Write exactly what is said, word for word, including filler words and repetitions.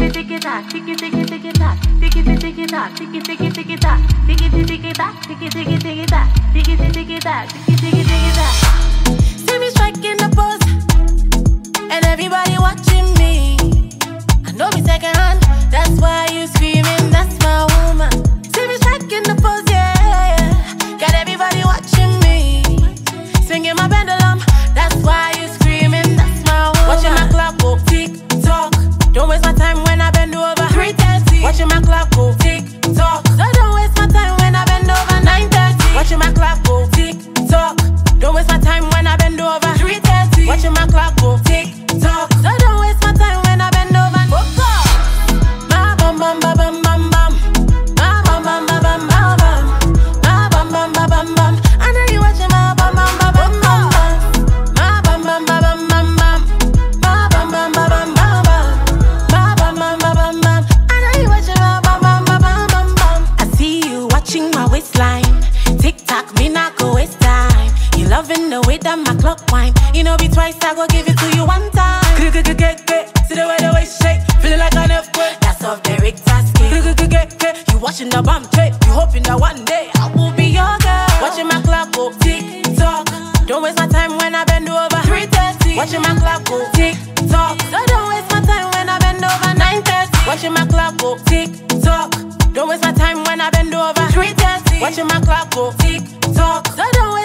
tock, ticky ticky ticky tock, ticky ticky tock, ticky ticky ticky tock, ticky ticky tock, ticky ticky ticky tock, ticky ticky tock, ticky ticky ticky tock. See me striking the pose, and everybody watching me. I know me second hand, that's why you screaming. That's my woman. See me striking the pose, yeah. Got everybody watching me, swinging my pendulum. That's why you screaming. That's my woman. Watching my clock go tick tock. Don't waste my time when I bend over. three thirty. Watching my clock go tick tock. So don't waste my time when I bend over. nine thirty. Watching my clock go tick tock. Don't waste my time when I bend over. three thirty. Watching my clock go tick tock. So don't waste my time when I bend over. Ma bam bam bam bam bam bam. Ma bam bam bam bam bam bam. Ma bam bam bam bam bam. I know you watching my bam bam bam bam bam. Ma bam bam bam bam bam bam. Ma bam bam bam bam bam bam. Ma bam bam bam bam bam. I know you watching my bam bam bam bam bam bam. I see you watching my waistline. Tick tock, me not go waste time. You loving the way that my clock whine. You know, be twice, I go give it to you one time. See the way the waist shake, feeling like an earthquake. That's off the Richter scale. You watching the bomb tape, you hoping that one day I will be your girl. Watching my clock go tick tock. Don't waste my time when I bend over. three thirty. Watching my clock go tick tock. So don't waste my time when I bend over. nine thirty. Watching my clock go tick tock. Don't waste my time when I bend over. three thirty. Watching my clock go tick tock. So don't waste